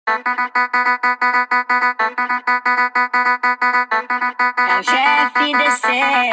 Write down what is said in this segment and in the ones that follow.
É o GFDC.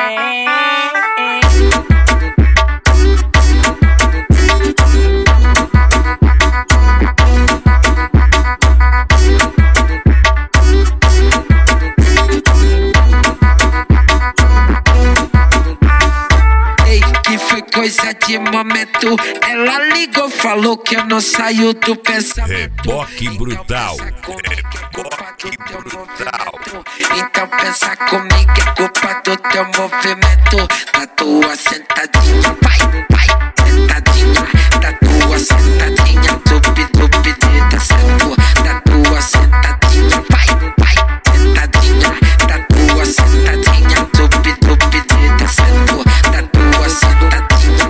Coisa de momento, ela ligou, falou que eu não saio do pensamento. Reboque brutal, reboque brutal. Então pensa comigo, é culpa do teu movimento. Da tua sentadinha, vai, vai, sentadinha. Da tua sentadinha, tupi, tupi, descendo. Da tua sentadinha, vai, vai, sentadinha. Da tua sentadinha, tupi, tupi, descendo. Da tua sentadinha.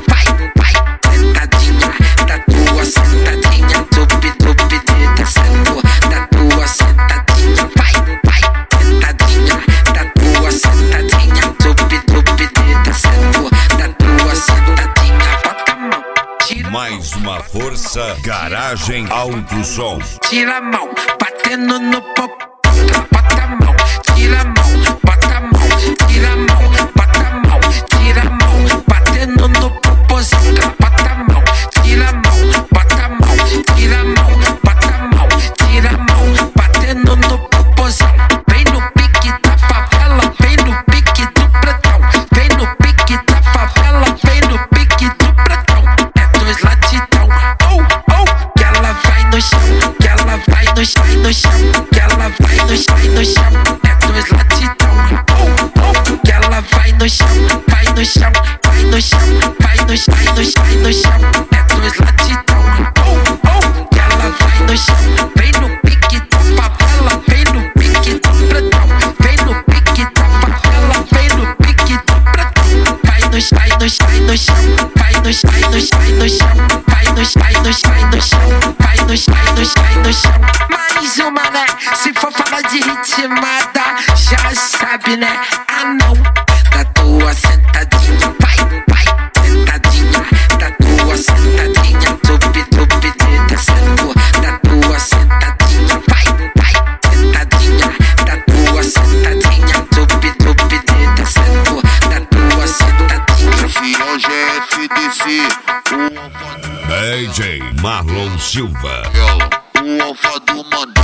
Mais uma força, Garagem Alto Som. Tira a mão, batendo no popô. Bota a mão, tira a mão, bota a mão, tira a mão, bota a mão, tira a mão, batendo no popôzão. Bota a mão, tira a mão, bota a mão, tira a mão, bota a mão, tira a mão, batendo no popôzão. Vem no pique da favela, vem no pique do pretão. Vem no pique da favela, vem no pique do pretão. É dois latidão, oh, oh, que ela vai no chão, que ela vai no chão, que ela vai no chão. É dois latidão, oh, oh, que ela vai no chão, vai no chão, vai no chão, vai no chão, vai no chão. É dois latidão, oh, oh, que ela vai no chão. Vem no pique da favela, vem no pique do pretão. Vem no pique da favela, vem no pique do pretão. Vai no chão, vai no chão, vai no chão, vai no chão, vai no chão, vai no chão, vai no chão, vai no chão. Mais uma, né? Se for falar de ritmada, já sabe, né? Ah, não. Da tua sentadinha, vai, vai, sentadinha. Da tua sentadinha, tupi, tupi, descendo. Da tua sentadinha, vai, vai, sentadinha. Da tua sentadinha, tupi, tupi, descendo. Da tua sentadinha. Esse é o GFDC, DJ Marlon Silva, o alfa do mano.